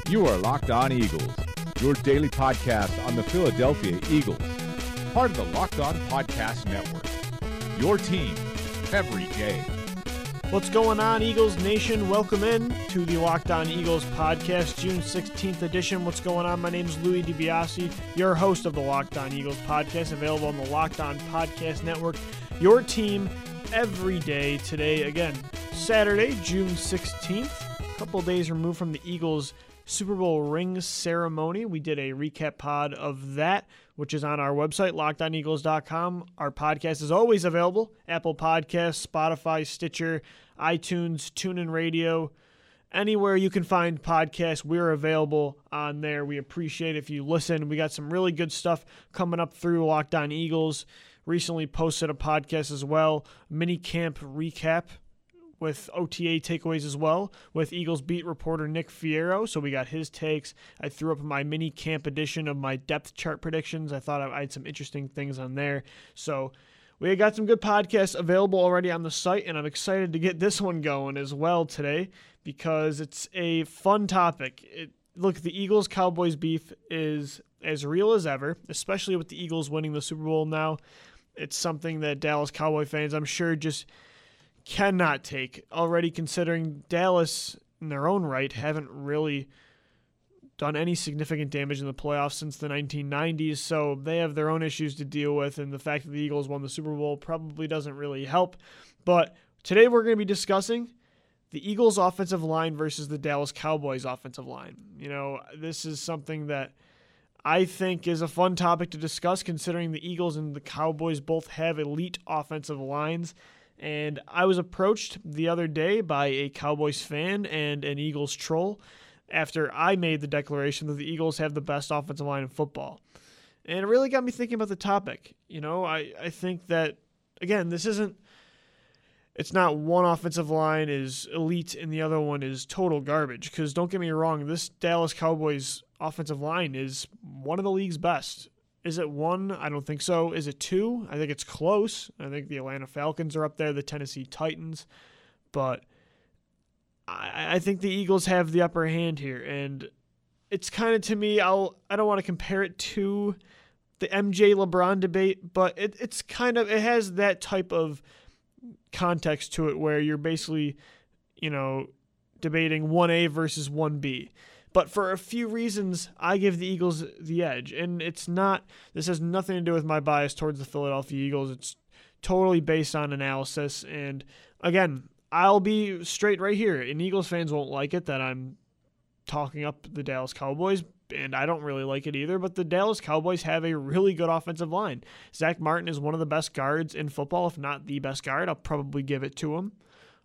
You are Locked On Eagles, your daily podcast on the Philadelphia Eagles, part of the Locked On Podcast Network. Your team every day. What's going on, Eagles Nation? Welcome in to the Locked On Eagles podcast, June 16th edition. What's going on? My name is Louis DiBiase, your host of the Locked On Eagles podcast, available on the Locked On Podcast Network. Your team every day. Today, again, Saturday, June 16th, a couple days removed from the Eagles' Super Bowl ring ceremony. We did a recap pod of that, which is on our website, lockedoneagles.com. Our podcast is always available: Apple Podcasts, Spotify, Stitcher, iTunes, TuneIn Radio. Anywhere you can find podcasts, we're available on there. We appreciate it if you listen. We got some really good stuff coming up through Locked On Eagles. Recently posted a podcast as well, mini camp recap with OTA takeaways as well, with Eagles beat reporter Nick Fierro. So we got his takes. I threw up my mini camp edition of my depth chart predictions. I thought I had some interesting things on there. So we got some good podcasts available already on the site, and I'm excited to get this one going as well today because it's a fun topic. Look, the Eagles-Cowboys beef is as real as ever, especially with the Eagles winning the Super Bowl now. It's something that Dallas Cowboy fans, I'm sure, just cannot take, already considering Dallas, in their own right, haven't really done any significant damage in the playoffs since the 1990s, so they have their own issues to deal with, and the fact that the Eagles won the Super Bowl probably doesn't really help. But today we're going to be discussing the Eagles' offensive line versus the Dallas Cowboys' offensive line. You know, this is something that I think is a fun topic to discuss, considering the Eagles and the Cowboys both have elite offensive lines. And I was approached the other day by a Cowboys fan and an Eagles troll after I made the declaration that the Eagles have the best offensive line in football. And it really got me thinking about the topic. You know, I think that, again, it's not one offensive line is elite and the other one is total garbage. Because don't get me wrong, this Dallas Cowboys offensive line is one of the league's best. Is it one? I don't think so. Is it two? I think it's close. I think the Atlanta Falcons are up there, the Tennessee Titans. But I think the Eagles have the upper hand here. And it's kind of, to me, I don't want to compare it to the MJ LeBron debate, but it has that type of context to it where you're basically, debating 1A versus 1B. But for a few reasons, I give the Eagles the edge. And this has nothing to do with my bias towards the Philadelphia Eagles. It's totally based on analysis. And again, I'll be straight right here. And Eagles fans won't like it that I'm talking up the Dallas Cowboys. And I don't really like it either. But the Dallas Cowboys have a really good offensive line. Zach Martin is one of the best guards in football, if not the best guard. I'll probably give it to him.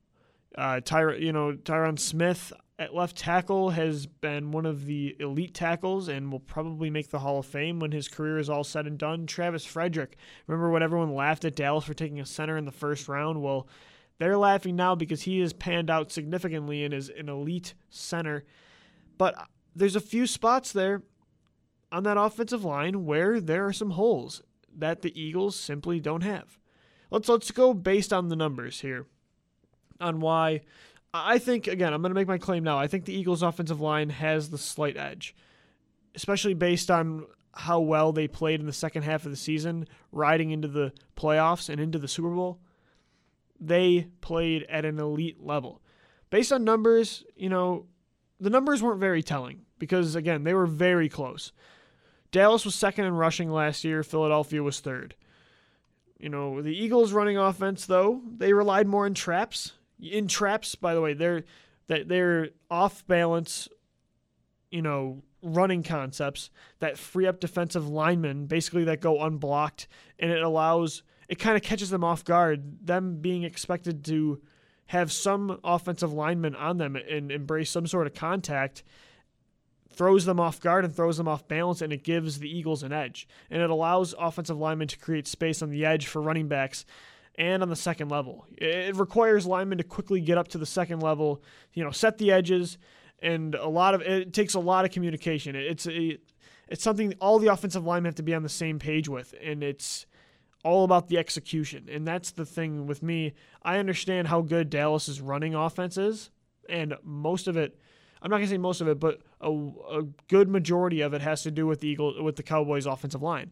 Tyron Smith at left tackle has been one of the elite tackles and will probably make the Hall of Fame when his career is all said and done. Travis Frederick, remember when everyone laughed at Dallas for taking a center in the first round? Well, they're laughing now because he has panned out significantly and is an elite center. But there's a few spots there on that offensive line where there are some holes that the Eagles simply don't have. Let's go based on the numbers here on why I think, again, I'm going to make my claim now. I think the Eagles' offensive line has the slight edge, especially based on how well they played in the second half of the season, riding into the playoffs and into the Super Bowl. They played at an elite level. Based on numbers, the numbers weren't very telling because, again, they were very close. Dallas was second in rushing last year. Philadelphia was third. The Eagles' running offense, though, they relied more on traps. In traps, by the way, they're off balance, running concepts that free up defensive linemen, basically that go unblocked, and it kind of catches them off guard, them being expected to have some offensive linemen on them and embrace some sort of contact, throws them off guard and throws them off balance, and it gives the Eagles an edge. And it allows offensive linemen to create space on the edge for running backs and on the second level. It requires linemen to quickly get up to the second level, set the edges, and it takes a lot of communication. It's something all the offensive linemen have to be on the same page with, and it's all about the execution. And that's the thing with me. I understand how good Dallas's running offense is, and most of it, I'm not going to say most of it, but a good majority of it has to do with the Cowboys' offensive line.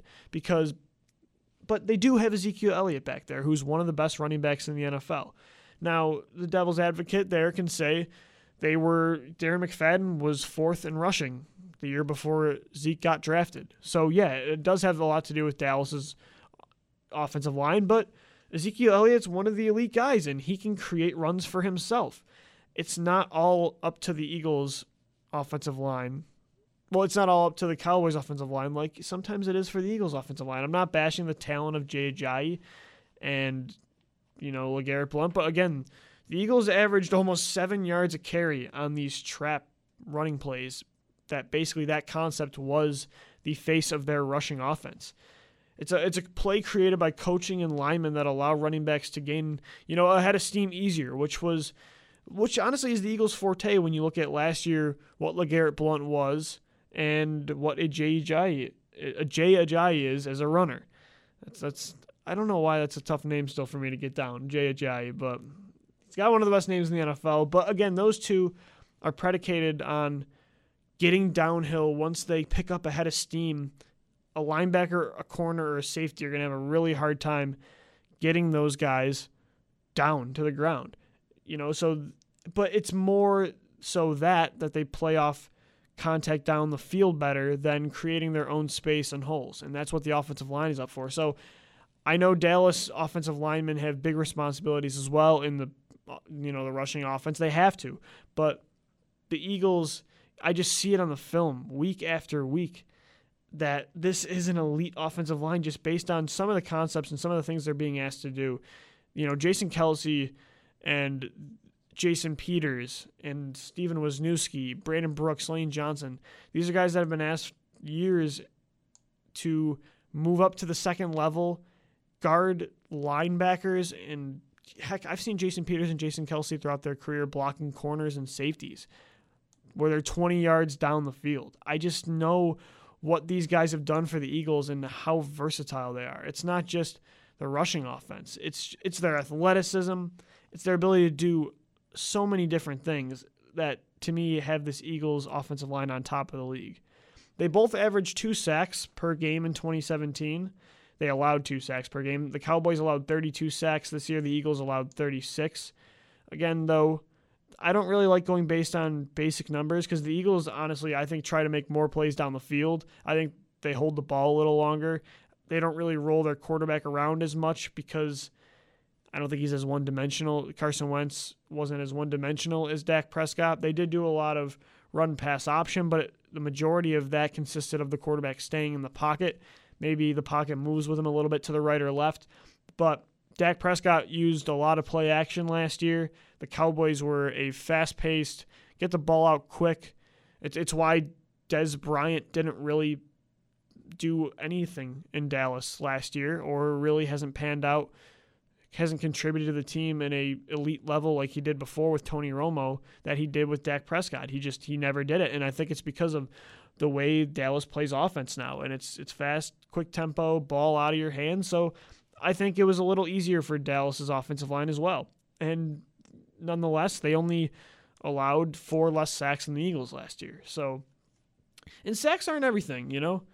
But they do have Ezekiel Elliott back there, who's one of the best running backs in the NFL. Now, the devil's advocate there can say Darren McFadden was 4th in rushing the year before Zeke got drafted. So, yeah, it does have a lot to do with Dallas's offensive line, but Ezekiel Elliott's one of the elite guys, and he can create runs for himself. It's not all up to the Eagles' offensive line. Well, it's not all up to the Cowboys' offensive line like sometimes it is for the Eagles' offensive line. I'm not bashing the talent of Jay Ajayi and, LeGarrette Blount, but again, the Eagles averaged almost 7 yards a carry on these trap running plays. That concept was the face of their rushing offense. It's a play created by coaching and linemen that allow running backs to gain, a head of steam easier, which honestly is the Eagles' forte when you look at last year, what LeGarrette Blount was and what a Jay Ajayi is as a runner. That's I don't know why that's a tough name still for me to get down, Jay Ajayi, but he's got one of the best names in the NFL. But again, those two are predicated on getting downhill once they pick up a head of steam. A linebacker, a corner, or a safety are going to have a really hard time getting those guys down to the ground. But it's more so that they play off contact down the field better than creating their own space and holes. And that's what the offensive line is up for. So I know Dallas offensive linemen have big responsibilities as well in the rushing offense. They have to. But the Eagles, I just see it on the film week after week that this is an elite offensive line just based on some of the concepts and some of the things they're being asked to do. Jason Kelce and Jason Peters and Steven Wisniewski, Brandon Brooks, Lane Johnson. These are guys that have been asked years to move up to the second level, guard linebackers, and heck, I've seen Jason Peters and Jason Kelce throughout their career blocking corners and safeties where they're 20 yards down the field. I just know what these guys have done for the Eagles and how versatile they are. It's not just the rushing offense. It's their athleticism. It's their ability to do so many different things that, to me, have this Eagles offensive line on top of the league. They both averaged 2 sacks per game in 2017. They allowed 2 sacks per game. The Cowboys allowed 32 sacks. This year, the Eagles allowed 36. Again, though, I don't really like going based on basic numbers because the Eagles, honestly, I think try to make more plays down the field. I think they hold the ball a little longer. They don't really roll their quarterback around as much because I don't think he's as one-dimensional. Carson Wentz wasn't as one-dimensional as Dak Prescott. They did do a lot of run-pass option, but the majority of that consisted of the quarterback staying in the pocket. Maybe the pocket moves with him a little bit to the right or left, but Dak Prescott used a lot of play action last year. The Cowboys were a fast-paced, get the ball out quick. It's why Dez Bryant didn't really do anything in Dallas last year or really hasn't panned out, hasn't contributed to the team in a elite level like he did before with Tony Romo that he did with Dak Prescott. He never did it, and I think it's because of the way Dallas plays offense now, and it's fast, quick tempo, ball out of your hands, so I think it was a little easier for Dallas's offensive line as well. And nonetheless, they only allowed 4 less sacks than the Eagles last year. So, and sacks aren't everything,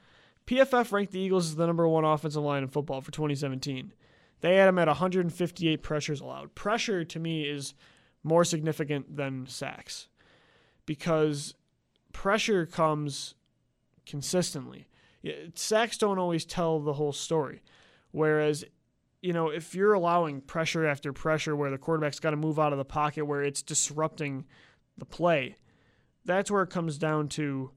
PFF ranked the Eagles as the number 1 offensive line in football for 2017. They had them at 158 pressures allowed. Pressure, to me, is more significant than sacks because pressure comes consistently. Sacks don't always tell the whole story. Whereas, if you're allowing pressure after pressure where the quarterback's got to move out of the pocket where it's disrupting the play, that's where it comes down to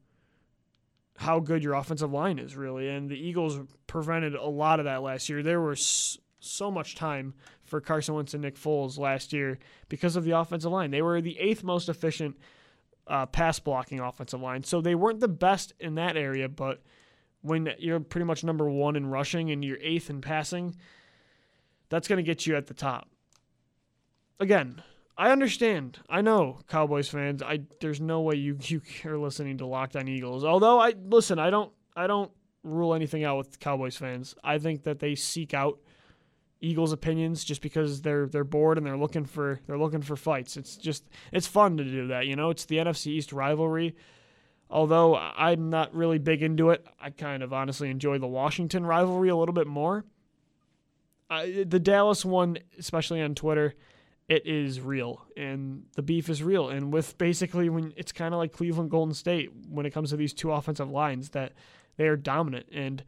how good your offensive line is, really. And the Eagles prevented a lot of that last year. There was so much time for Carson Wentz and Nick Foles last year because of the offensive line. They were the 8th most efficient pass-blocking offensive line. So they weren't the best in that area, but when you're pretty much number 1 in rushing and you're 8th in passing, that's going to get you at the top. Again, I understand. I know, Cowboys fans. There's no way you are listening to Locked On Eagles. Although I don't rule anything out with Cowboys fans. I think that they seek out Eagles opinions just because they're bored and they're looking for fights. It's fun to do that, It's the NFC East rivalry. Although I'm not really big into it, I kind of honestly enjoy the Washington rivalry a little bit more. The Dallas one, especially on Twitter, it is real, and the beef is real. And with basically when it's kind of like Cleveland Golden State when it comes to these two offensive lines, that they are dominant. And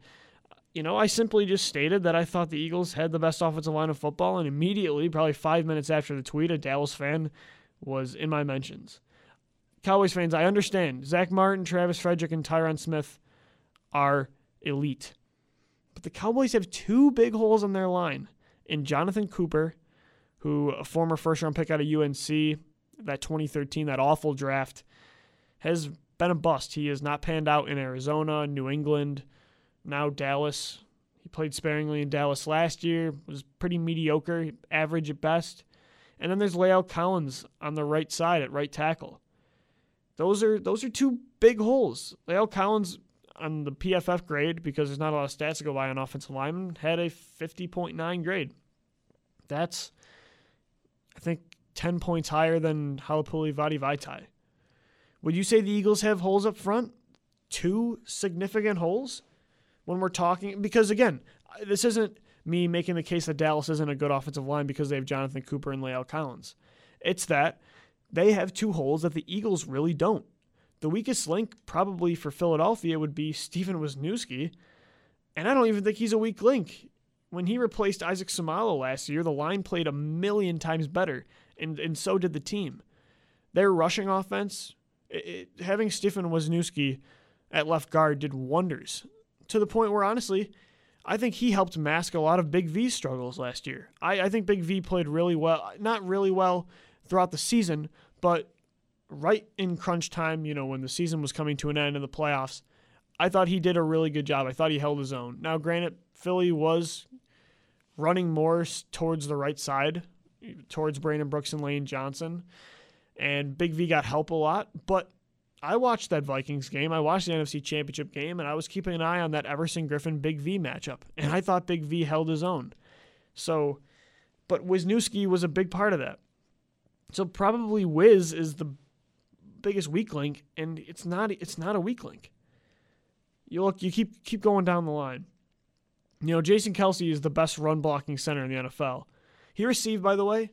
I simply just stated that I thought the Eagles had the best offensive line of football, and immediately, probably 5 minutes after the tweet, a Dallas fan was in my mentions. Cowboys fans, I understand. Zach Martin, Travis Frederick, and Tyron Smith are elite. But the Cowboys have two big holes on their line in Jonathan Cooper, who a former first-round pick out of UNC, that 2013, that awful draft, has been a bust. He has not panned out in Arizona, New England, now Dallas. He played sparingly in Dallas last year, was pretty mediocre, average at best. And then there's La'el Collins on the right side at right tackle. Those are two big holes. La'el Collins on the PFF grade, because there's not a lot of stats to go by on offensive linemen, had a 50.9 grade. That's, I think, 10 points higher than Halapuli Vaitai. Would you say the Eagles have holes up front? Two significant holes? When we're talking, because again, this isn't me making the case that Dallas isn't a good offensive line because they have Jonathan Cooper and La'el Collins. It's that they have two holes that the Eagles really don't. The weakest link probably for Philadelphia would be Steven Wisniewski, and I don't even think he's a weak link. When he replaced Isaac Seumalo last year, the line played 1,000,000 times better, and so did the team. Their rushing offense, having Steven Wisniewski at left guard did wonders. To the point where, honestly, I think he helped mask a lot of Big V's struggles last year. I think Big V played really well, not really well throughout the season, but right in crunch time, when the season was coming to an end in the playoffs, I thought he did a really good job. I thought he held his own. Now, granted, Philly was running more towards the right side, towards Brandon Brooks and Lane Johnson, and Big V got help a lot, but I watched that Vikings game. I watched the NFC Championship game, and I was keeping an eye on that Everson Griffin-Big V matchup, and I thought Big V held his own. So, but Wisniewski was a big part of that. So probably Wiz is the biggest weak link, and it's not a weak link. You keep going down the line. Jason Kelce is the best run-blocking center in the NFL. He received, by the way,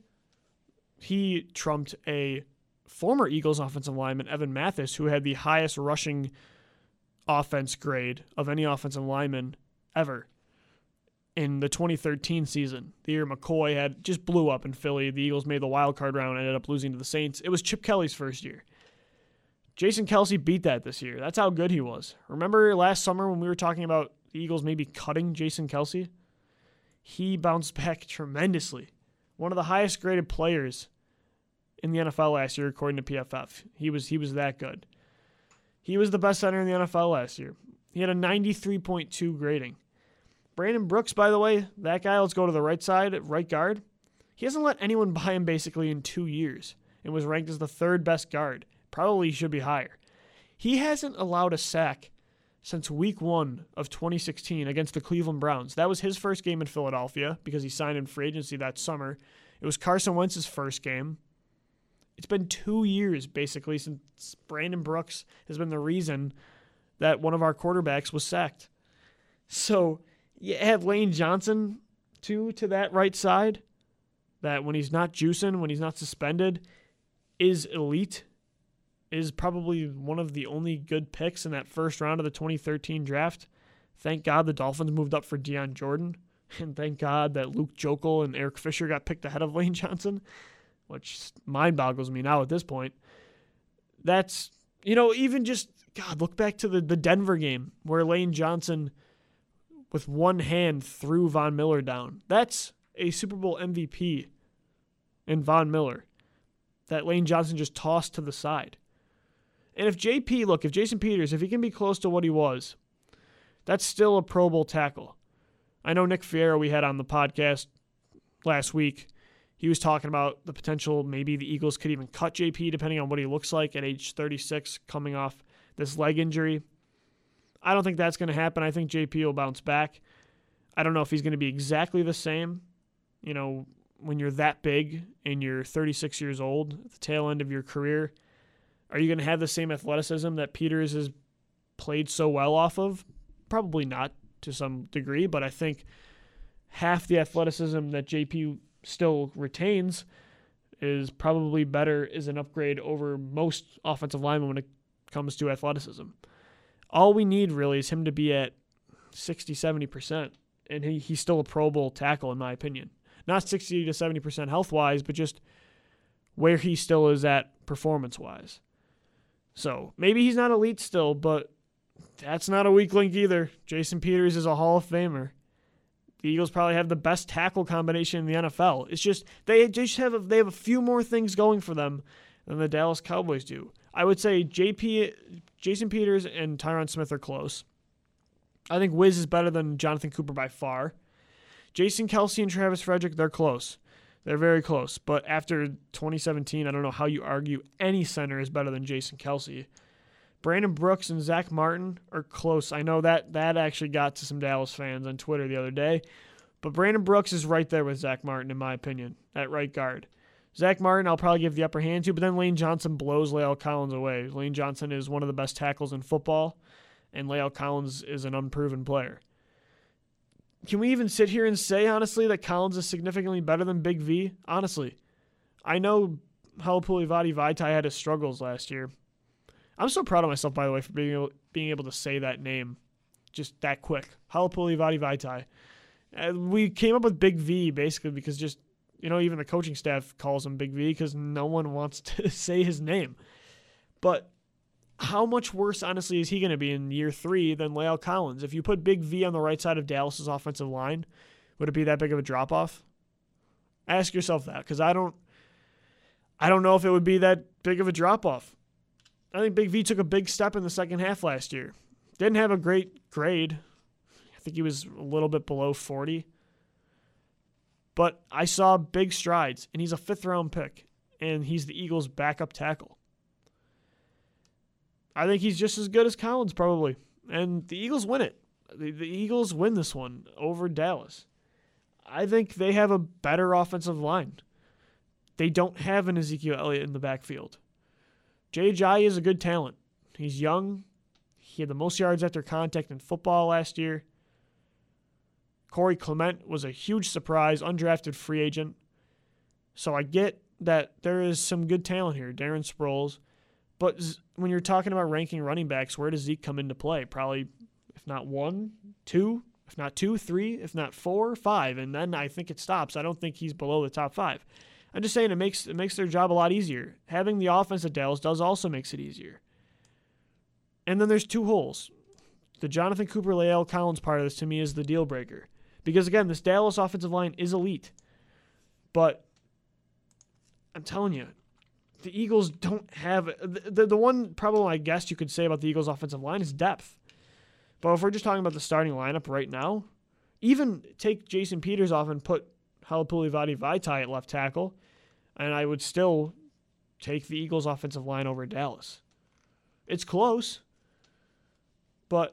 he trumped a former Eagles offensive lineman, Evan Mathis, who had the highest rushing offense grade of any offensive lineman ever in the 2013 season. The year McCoy had just blew up in Philly. The Eagles made the wild card round and ended up losing to the Saints. It was Chip Kelly's first year. Jason Kelce beat that this year. That's how good he was. Remember last summer when we were talking about the Eagles maybe cutting Jason Kelce? He bounced back tremendously. One of the highest graded players in the NFL last year, according to PFF. He was that good. He was the best center in the NFL last year. He had a 93.2 grading. Brandon Brooks, by the way, that guy, let's go to the right side, right guard. He hasn't let anyone by him basically in 2 years and was ranked as the third best guard. Probably should be higher. He hasn't allowed a sack since week 1 of 2016 against the Cleveland Browns. That was his first game in Philadelphia because he signed in free agency that summer. It was Carson Wentz's first game. It's been 2 years, basically, since Brandon Brooks has been the reason that one of our quarterbacks was sacked. So you add Lane Johnson, to that right side, that when he's not juicing, when he's not suspended, is elite, is probably one of the only good picks in that first round of the 2013 draft. Thank God the Dolphins moved up for Deion Jordan, and thank God that Luke Joeckel and Eric Fisher got picked ahead of Lane Johnson, which mind boggles me now at this point. That's, even just, God, look back to the Denver game where Lane Johnson, with one hand, threw Von Miller down. That's a Super Bowl MVP in Von Miller that Lane Johnson just tossed to the side. And if Jason Peters, if he can be close to what he was, that's still a Pro Bowl tackle. I know Nick Fierro we had on the podcast last week. He was talking about the potential maybe the Eagles could even cut JP depending on what he looks like at age 36 coming off this leg injury. I don't think that's going to happen. I think JP will bounce back. I don't know if he's going to be exactly the same, when you're that big and you're 36 years old, at the tail end of your career, are you going to have the same athleticism that Peters has played so well off of? Probably not to some degree, but I think half the athleticism that JP still retains is probably better as an upgrade over most offensive linemen when it comes to athleticism. All we need really is him to be at 60, 70%, and he's still a Pro Bowl tackle in my opinion. Not 60 to 70% health-wise, but just where he still is at performance-wise. So maybe he's not elite still, but that's not a weak link either. Jason Peters is a Hall of Famer. The Eagles probably have the best tackle combination in the NFL. It's just they have a few more things going for them than the Dallas Cowboys do. I would say Jason Peters and Tyron Smith are close. I think Wiz is better than Jonathan Cooper by far. Jason Kelce and Travis Frederick, they're close. They're very close. But after 2017, I don't know how you argue any center is better than Jason Kelce. Brandon Brooks and Zach Martin are close. I know that actually got to some Dallas fans on Twitter the other day. But Brandon Brooks is right there with Zach Martin, in my opinion, at right guard. Zach Martin, I'll probably give the upper hand to, but then Lane Johnson blows La'el Collins away. Lane Johnson is one of the best tackles in football, and La'el Collins is an unproven player. Can we even sit here and say, honestly, that Collins is significantly better than Big V? Honestly. I know Halapoulivaati Vaitai had his struggles last year. I'm so proud of myself, by the way, for being able to say that name just that quick. Halapoulivaati Vaitai. We came up with Big V basically because just, even the coaching staff calls him Big V because no one wants to say his name. But how much worse, honestly, is he going to be in year 3 than La'el Collins? If you put Big V on the right side of Dallas's offensive line, would it be that big of a drop-off? Ask yourself that, because I don't know if it would be that big of a drop-off. I think Big V took a big step in the second half last year. Didn't have a great grade. I think he was a little bit below 40. But I saw big strides, and he's a 5th-round pick, and he's the Eagles' backup tackle. I think he's just as good as Collins, probably. And the Eagles win it. The Eagles win this one over Dallas. I think they have a better offensive line. They don't have an Ezekiel Elliott in the backfield. Jay Ajayi is a good talent. He's young. He had the most yards after contact in football last year. Corey Clement was a huge surprise, undrafted free agent. So I get that there is some good talent here. Darren Sproles. But when you're talking about ranking running backs, where does Zeke come into play? Probably, if not 1, 2, if not 2, 3, if not 4, 5. And then I think it stops. I don't think he's below the top 5. I'm just saying it makes their job a lot easier. Having the offense at Dallas does also makes it easier. And then there's 2 holes. The Jonathan Cooper, La'el Collins part of this to me is the deal breaker. Because again, this Dallas offensive line is elite. But I'm telling you, the Eagles don't have the one problem I guess you could say about the Eagles offensive line is depth. But if we're just talking about the starting lineup right now, even take Jason Peters off and put Halapoulivaati Vaitai at left tackle, and I would still take the Eagles offensive line over Dallas. It's close, but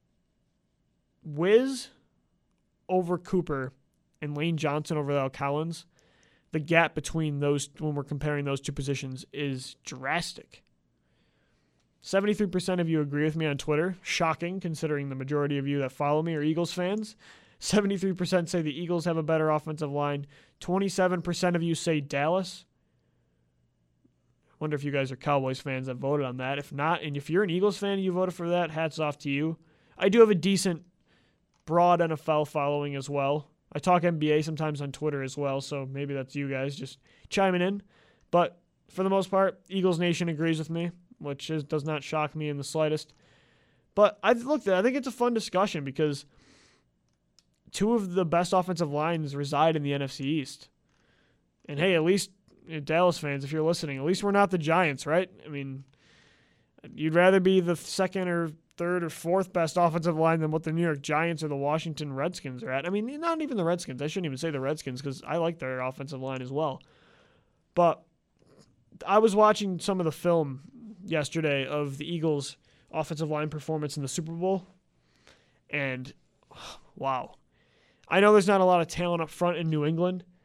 Wiz over Cooper and Lane Johnson over La'el Collins, the gap between those, when we're comparing those 2 positions, is drastic. 73% of you agree with me on Twitter. Shocking, considering the majority of you that follow me are Eagles fans. 73% say the Eagles have a better offensive line. 27% of you say Dallas. Wonder if you guys are Cowboys fans that voted on that. If not, and if you're an Eagles fan and you voted for that, hats off to you. I do have a decent, broad NFL following as well. I talk NBA sometimes on Twitter as well, so maybe that's you guys just chiming in. But for the most part, Eagles Nation agrees with me, which does not shock me in the slightest. But I think it's a fun discussion because 2 of the best offensive lines reside in the NFC East. And hey, at least Dallas fans, if you're listening, at least we're not the Giants, right? I mean, you'd rather be the 2nd or 3rd or 4th best offensive line than what the New York Giants or the Washington Redskins are at. I mean, not even the Redskins. I shouldn't even say the Redskins because I like their offensive line as well. But I was watching some of the film yesterday of the Eagles' offensive line performance in the Super Bowl, and wow. I know there's not a lot of talent up front in New England,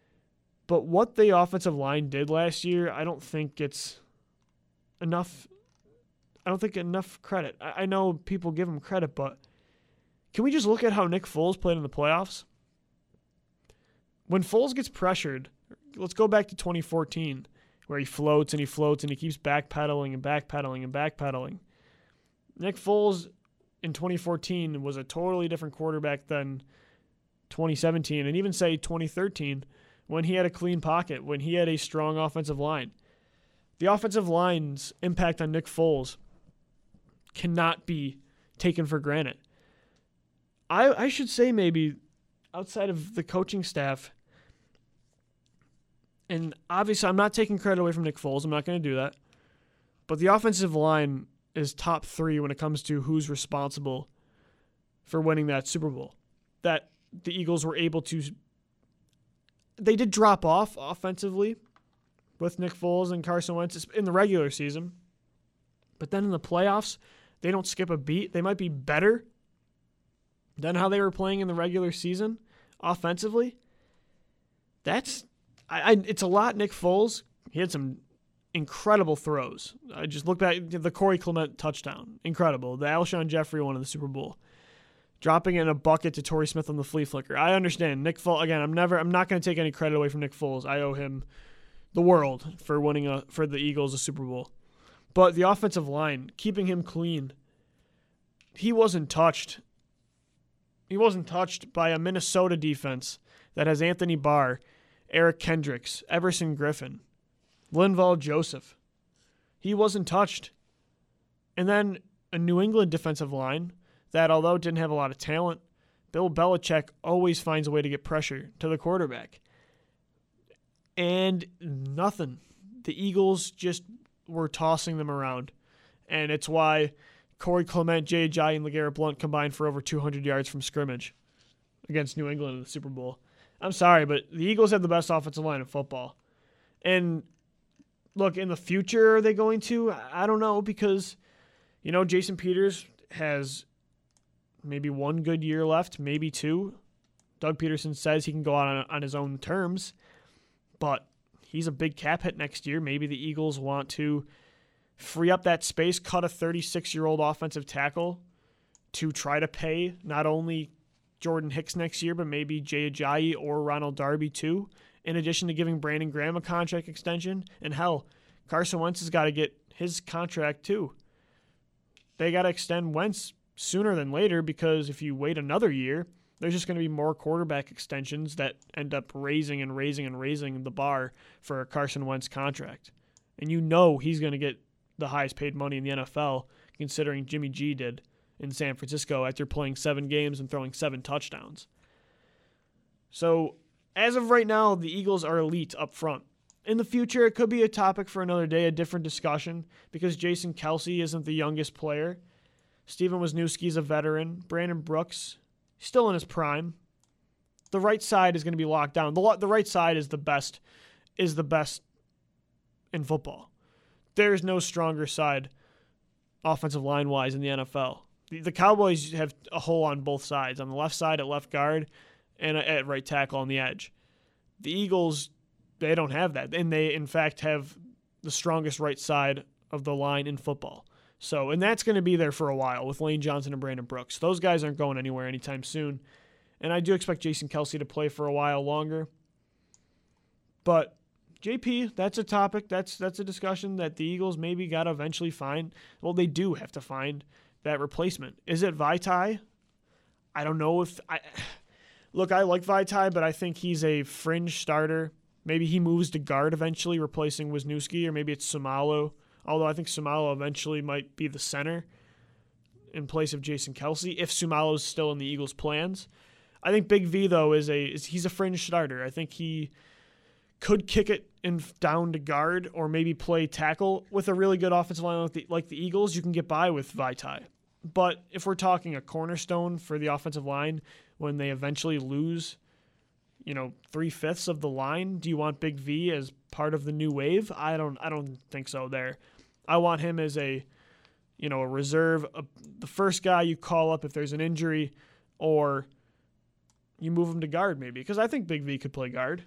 But what the offensive line did last year, I don't think it's enough. I don't think enough credit. I know people give him credit, but can we just look at how Nick Foles played in the playoffs? When Foles gets pressured, let's go back to 2014, where he floats and he floats and he keeps backpedaling and backpedaling and backpedaling. Nick Foles in 2014 was a totally different quarterback than 2017, and even say 2013, when he had a clean pocket, when he had a strong offensive line. The offensive line's impact on Nick Foles cannot be taken for granted. I should say maybe outside of the coaching staff, and obviously I'm not taking credit away from Nick Foles. I'm not going to do that. But the offensive line is top 3 when it comes to who's responsible for winning that Super Bowl. That the Eagles were able to... They did drop off offensively with Nick Foles and Carson Wentz in the regular season. But then in the playoffs, they don't skip a beat. They might be better than how they were playing in the regular season offensively. It's a lot Nick Foles. He had some incredible throws. I just look back at the Corey Clement touchdown. Incredible. The Alshon Jeffrey one in the Super Bowl. Dropping in a bucket to Torrey Smith on the flea flicker. I understand. Nick Foles, again, I'm not going to take any credit away from Nick Foles. I owe him the world for winning for the Eagles a Super Bowl. But the offensive line, keeping him clean, he wasn't touched. He wasn't touched by a Minnesota defense that has Anthony Barr, Eric Kendricks, Everson Griffin, Linval Joseph. He wasn't touched. And then a New England defensive line that, although it didn't have a lot of talent, Bill Belichick always finds a way to get pressure to the quarterback. And nothing. The Eagles just were tossing them around. And it's why Corey Clement, Jay Ajayi, and LeGarrette Blount combined for over 200 yards from scrimmage against New England in the Super Bowl. I'm sorry, but the Eagles have the best offensive line in football. And look, in the future, are they going to? I don't know, because, Jason Peters has maybe 1 good year left, maybe 2. Doug Peterson says he can go out on his own terms, but he's a big cap hit next year. Maybe the Eagles want to free up that space, cut a 36-year-old offensive tackle to try to pay not only Jordan Hicks next year, but maybe Jay Ajayi or Ronald Darby too, in addition to giving Brandon Graham a contract extension. And hell, Carson Wentz has got to get his contract too. They got to extend Wentz sooner than later, because if you wait another year, there's just going to be more quarterback extensions that end up raising the bar for a Carson Wentz contract. And he's going to get the highest paid money in the NFL, considering Jimmy G did in San Francisco after playing 7 games and throwing 7 touchdowns. So, as of right now, the Eagles are elite up front. In the future, it could be a topic for another day, a different discussion, because Jason Kelce isn't the youngest player. Steven Wisniewski's a veteran. Brandon Brooks, still in his prime. The right side is going to be locked down. The right side is the best in football. There's no stronger side offensive line-wise in the NFL. The Cowboys have a hole on both sides, on the left side at left guard and at right tackle on the edge. The Eagles, they don't have that, and they, in fact, have the strongest right side of the line in football. So, and that's going to be there for a while with Lane Johnson and Brandon Brooks. Those guys aren't going anywhere anytime soon, and I do expect Jason Kelce to play for a while longer. But JP, that's a topic, that's a discussion that the Eagles maybe got to eventually find. Well, they do have to find that replacement. Is it Vaitai? I don't know if... Look, I like Vaitai, but I think he's a fringe starter. Maybe he moves to guard eventually, replacing Wisniewski, or maybe it's Sumalo. Although I think Sumalo eventually might be the center in place of Jason Kelce, if Sumalo's still in the Eagles' plans. I think Big V, though, he's a fringe starter. I think he could kick it down to guard or maybe play tackle. With a really good offensive line like the Eagles, you can get by with Vaitai. But if we're talking a cornerstone for the offensive line when they eventually lose, 3/5 of the line, do you want Big V as part of the new wave? I don't think so there. I want him as a reserve, the first guy you call up if there's an injury, or you move him to guard maybe, because I think Big V could play guard.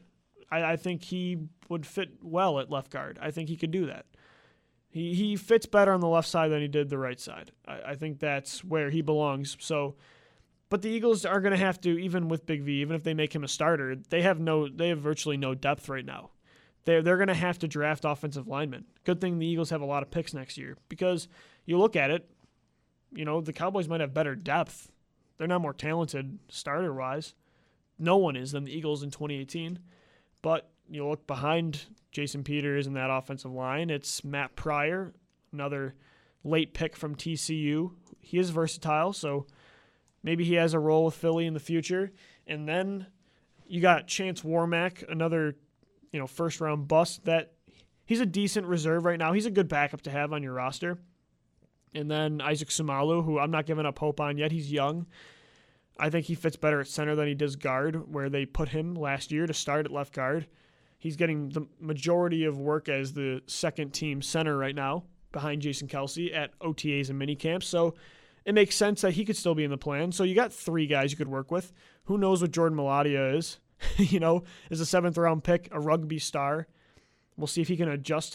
I think he would fit well at left guard. I think he could do that. He fits better on the left side than he did the right side. I think that's where he belongs. So, but the Eagles are going to have to, even with Big V, even if they make him a starter, they have virtually no depth right now. They're going to have to draft offensive linemen. Good thing the Eagles have a lot of picks next year, because you look at it, the Cowboys might have better depth. They're not more talented starter-wise. No one is than the Eagles in 2018. But you look behind Jason Peters and that offensive line, it's Matt Pryor, another late pick from TCU. He is versatile, so maybe he has a role with Philly in the future. And then you got Chance Warmack, another first-round bust. That he's a decent reserve right now. He's a good backup to have on your roster. And then Isaac Seumalo, who I'm not giving up hope on yet. He's young. I think he fits better at center than he does guard, where they put him last year to start at left guard. He's getting the majority of work as the second-team center right now, behind Jason Kelce at OTAs and minicamps. So it makes sense that he could still be in the plan. So you got 3 guys you could work with. Who knows what Jordan Mailata is? Is a 7th-round pick, a rugby star. We'll see if he can adjust to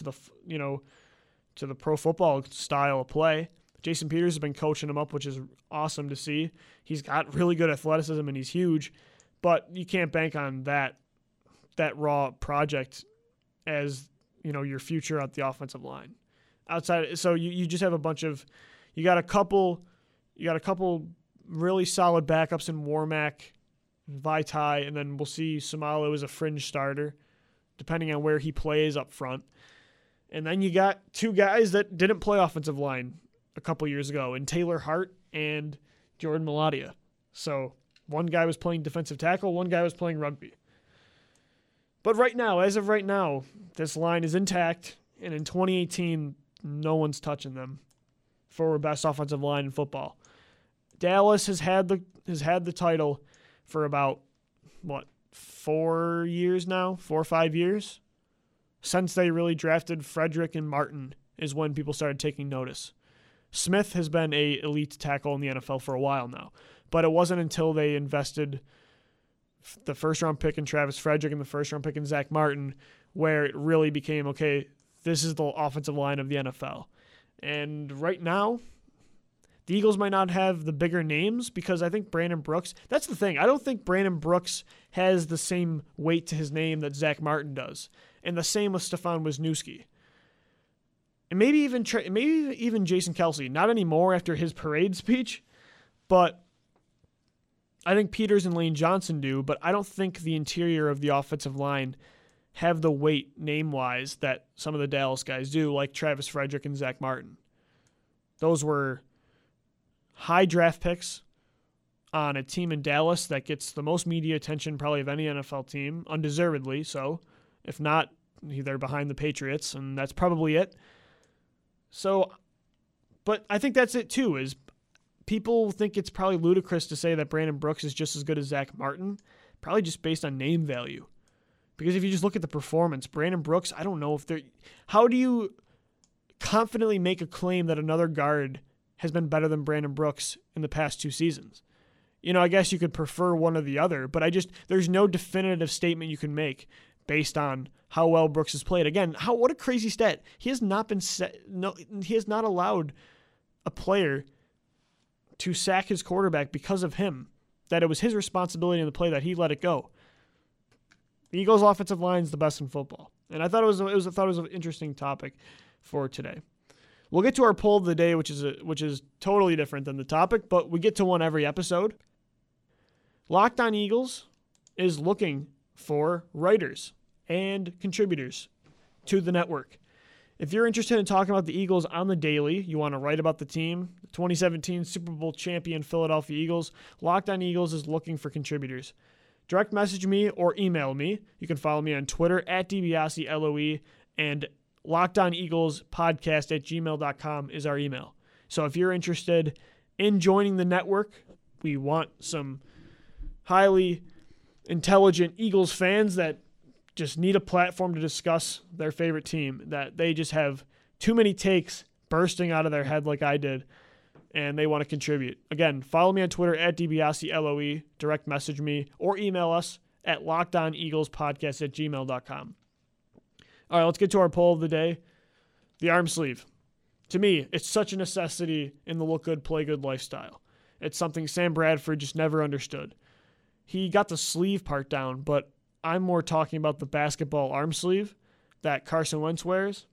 the pro football style of play. Jason Peters has been coaching him up, which is awesome to see. He's got really good athleticism and he's huge, but you can't bank on that raw project as your future at the offensive line. Outside, so you just have you got a couple really solid backups in Warmack, Vaitai, and then we'll see Seumalo as a fringe starter, depending on where he plays up front. And then you got 2 guys that didn't play offensive line a couple years ago, in Taylor Hart and Jordan Mailata. So one guy was playing defensive tackle, one guy was playing rugby. But as of right now, this line is intact, and in 2018, no one's touching them for best offensive line in football. Dallas has had the title for about 4 or 5 years. Since they really drafted Frederick and Martin is when people started taking notice. Smith has been a elite tackle in the NFL for a while now, but it wasn't until they invested the first-round pick in Travis Frederick and the first-round pick in Zach Martin where it really became, okay, this is the offensive line of the NFL. And right now, the Eagles might not have the bigger names because I think Brandon Brooks, that's the thing. I don't think Brandon Brooks has the same weight to his name that Zach Martin does. And the same with Stefan Wisniewski. And maybe even Jason Kelce. Not anymore after his parade speech, but I think Peters and Lane Johnson do, but I don't think the interior of the offensive line have the weight name-wise that some of the Dallas guys do, like Travis Frederick and Zach Martin. Those were high draft picks on a team in Dallas that gets the most media attention probably of any NFL team, undeservedly so. If not, they're behind the Patriots, and that's probably it. So, but I think that's it too, is people think it's probably ludicrous to say that Brandon Brooks is just as good as Zach Martin, probably just based on name value. Because if you just look at the performance, Brandon Brooks, I don't know if how do you confidently make a claim that another guard has been better than Brandon Brooks in the past 2 seasons? I guess you could prefer one or the other, but there's no definitive statement you can make based on how well Brooks has played. Again, what a crazy stat. He has not allowed a player to sack his quarterback because of him, that it was his responsibility in the play that he let it go. The Eagles' offensive line is the best in football. And I thought it was an interesting topic for today. We'll get to our poll of the day, which is totally different than the topic, but we get to one every episode. Locked On Eagles is looking for writers and contributors to the network. If you're interested in talking about the Eagles on the daily, you want to write about the team, the 2017 Super Bowl champion Philadelphia Eagles, Locked On Eagles is looking for contributors. Direct message me or email me. You can follow me on Twitter @DiBiaseLOE, and LockedOnEaglesPodcast@gmail.com is our email. So if you're interested in joining the network, we want some highly intelligent Eagles fans that just need a platform to discuss their favorite team, that they just have too many takes bursting out of their head like I did, and they want to contribute. Again, follow me on Twitter @DiBiaseLOE, direct message me, or email us at LockedOnEaglesPodcast@gmail.com. All right, let's get to our poll of the day. The arm sleeve. To me, it's such a necessity in the look good, play good lifestyle. It's something Sam Bradford just never understood. He got the sleeve part down, but I'm more talking about the basketball arm sleeve that Carson Wentz wears.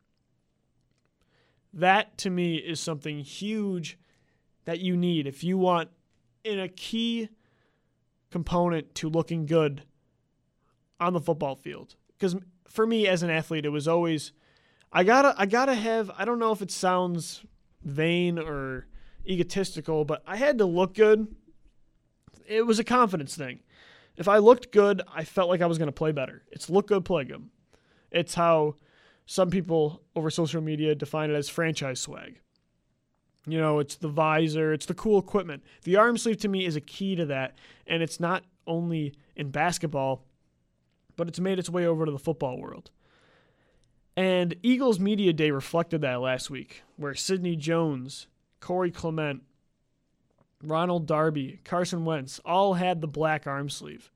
That, to me, is something huge that you need if you want in a key component to looking good on the football field. Because for me as an athlete, it was always, I gotta have, I don't know if it sounds vain or egotistical, but I had to look good. It was a confidence thing. If I looked good, I felt like I was going to play better. It's look good, play good. It's how some people over social media define it as franchise swag. You know, it's the visor, it's the cool equipment. The arm sleeve to me is a key to that, and it's not only in basketball, but it's made its way over to the football world. And Eagles Media Day reflected that last week, where Sidney Jones, Corey Clement, Ronald Darby, Carson Wentz all had the black arm sleeve.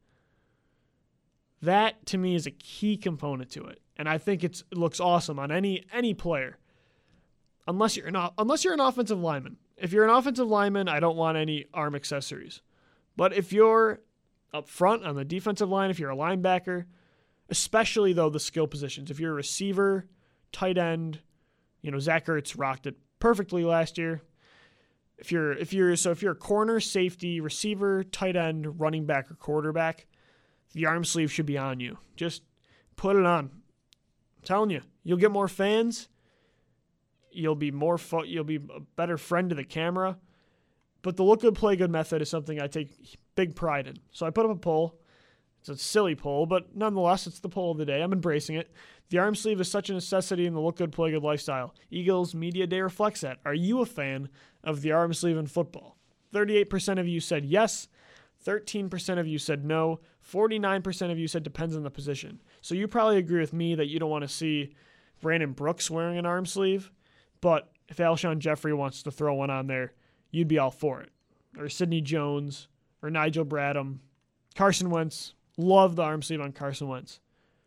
That, to me, is a key component to it, and I think it looks awesome on any player. Unless you're an offensive lineman. If you're an offensive lineman, I don't want any arm accessories. But if you're up front on the defensive line, if you're a linebacker, especially though the skill positions, if you're a receiver, tight end, Zach Ertz rocked it perfectly last year. If you're a corner, safety, receiver, tight end, running back, or quarterback, the arm sleeve should be on you. Just put it on. I'm telling you, you'll get more fans. You'll be you'll be a better friend to the camera. But the look good, play good method is something I take big pride in. So I put up a poll. It's a silly poll, but nonetheless, it's the poll of the day. I'm embracing it. The arm sleeve is such a necessity in the look good, play good lifestyle. Eagles Media Day reflects that. Are you a fan of the arm sleeve in football? 38% of you said yes. 13% of you said no. 49% of you said depends on the position. So you probably agree with me that you don't want to see Brandon Brooks wearing an arm sleeve. But if Alshon Jeffrey wants to throw one on there, you'd be all for it. Or Sidney Jones, or Nigel Bradham, Carson Wentz. Love the arm sleeve on Carson Wentz.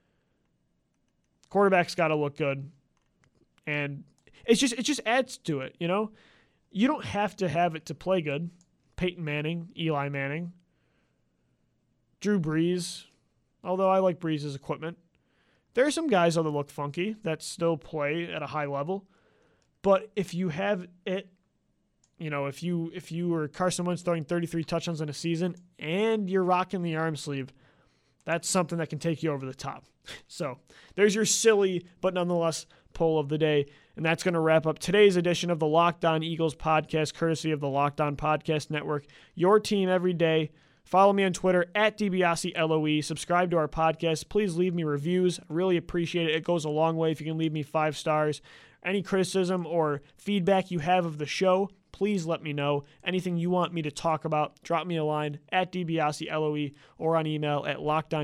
Quarterback's got to look good. And it just adds to it, You don't have to have it to play good. Peyton Manning, Eli Manning, Drew Brees, although I like Brees' equipment. There are some guys that look funky that still play at a high level. But if you have it, if you were Carson Wentz throwing 33 touchdowns in a season and you're rocking the arm sleeve, that's something that can take you over the top. So there's your silly but nonetheless poll of the day. And that's going to wrap up today's edition of the Locked On Eagles podcast, courtesy of the Locked On Podcast Network. Your team every day. Follow me on Twitter at DiBiaseLOE. Subscribe to our podcast. Please leave me reviews. I really appreciate it. It goes a long way if you can leave me 5 stars. Any criticism or feedback you have of the show, please let me know. Anything you want me to talk about, drop me a line at DiBiaseLOE or on email at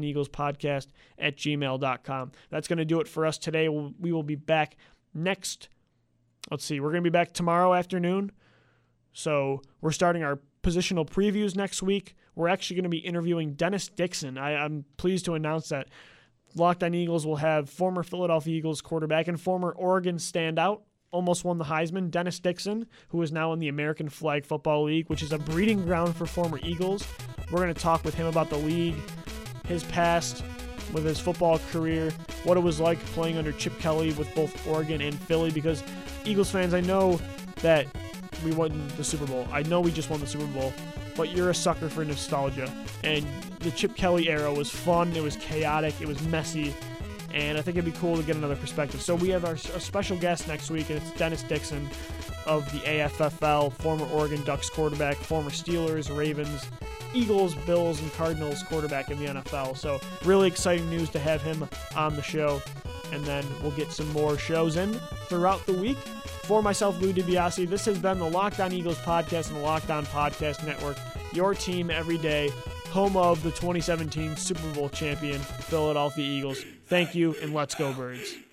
LockedOnEaglesPodcast@gmail.com. That's going to do it for us today. We will be back we're going to be back tomorrow afternoon. So we're starting our positional previews next week. We're actually going to be interviewing Dennis Dixon. I'm pleased to announce that Locked On Eagles will have former Philadelphia Eagles quarterback and former Oregon standout, almost won the Heisman, Dennis Dixon, who is now in the American Flag Football League, which is a breeding ground for former Eagles. We're going to talk with him about the league, his past with his football career, what it was like playing under Chip Kelly with both Oregon and Philly, because Eagles fans, I know that we won the Super Bowl. I know we just won the Super Bowl, but you're a sucker for nostalgia. And the Chip Kelly era was fun, it was chaotic, it was messy, and I think it'd be cool to get another perspective. So we have our special guest next week, and it's Dennis Dixon of the AFFL, former Oregon Ducks quarterback, former Steelers, Ravens, Eagles, Bills, and Cardinals quarterback in the NFL. So really exciting news to have him on the show. And then we'll get some more shows in throughout the week. For myself, Lou DiBiase, this has been the Locked On Eagles podcast and the Locked On Podcast Network. Your team every day, home of the 2017 Super Bowl champion, Philadelphia Eagles. Thank you, and let's go, Birds.